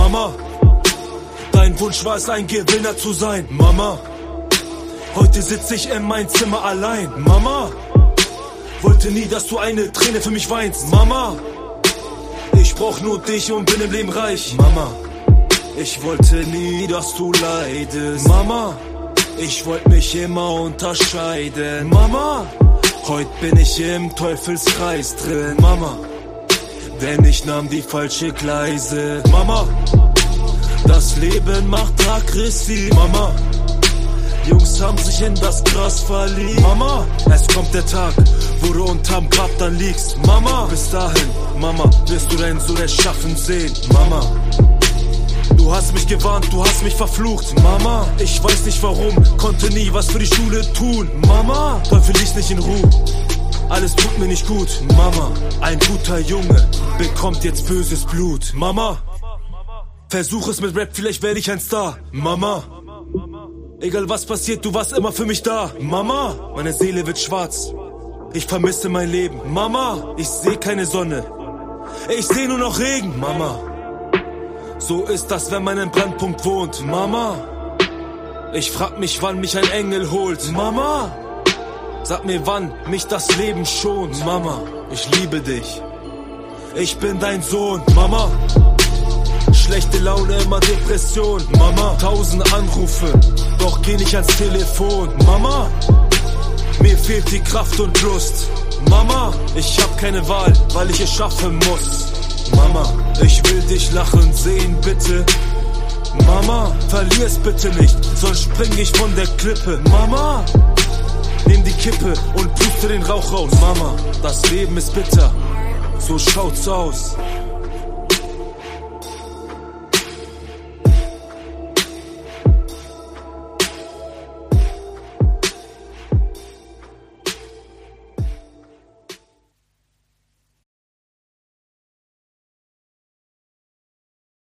Mama, dein Wunsch war es, ein Gewinner zu sein. Mama, heute sitze ich in meinem Zimmer allein. Mama, wollte nie, dass du eine Träne für mich weinst. Mama, ich brauch nur dich und bin im Leben reich. Mama, ich wollte nie, dass du leidest. Mama, ich wollte mich immer unterscheiden. Mama, heute bin ich im Teufelskreis drin. Mama, denn ich nahm die falsche Gleise. Mama, das Leben macht aggressiv. Mama, Jungs haben sich in das Gras verliebt. Mama, es kommt der Tag, wo du unterm Grab dann liegst. Mama, bis dahin, Mama, wirst du deinen Sohn erschaffen sehen. Mama, du hast mich gewarnt, du hast mich verflucht. Mama, ich weiß nicht warum, konnte nie was für die Schule tun. Mama, Teufel ließ nicht in Ruhe, alles tut mir nicht gut. Mama, ein guter Junge bekommt jetzt böses Blut. Mama, versuch es mit Rap, vielleicht werde ich ein Star. Mama, egal was passiert, du warst immer für mich da. Mama, meine Seele wird schwarz, ich vermisse mein Leben. Mama, ich seh keine Sonne, ich seh nur noch Regen. Mama, so ist das, wenn man im Brennpunkt wohnt. Mama, ich frag mich, wann mich ein Engel holt. Mama, sag mir, wann mich das Leben schont. Mama, ich liebe dich, ich bin dein Sohn. Mama, schlechte Laune, immer Depression. Mama, 1000 Anrufe, doch geh nicht ans Telefon. Mama, mir fehlt die Kraft und Lust. Mama, ich hab keine Wahl, weil ich es schaffen muss. Mama, ich will dich lachen sehen, bitte. Mama, verlier's bitte nicht, sonst spring ich von der Klippe. Mama, nimm die Kippe und puste den Rauch raus. Mama, das Leben ist bitter, so schaut's aus.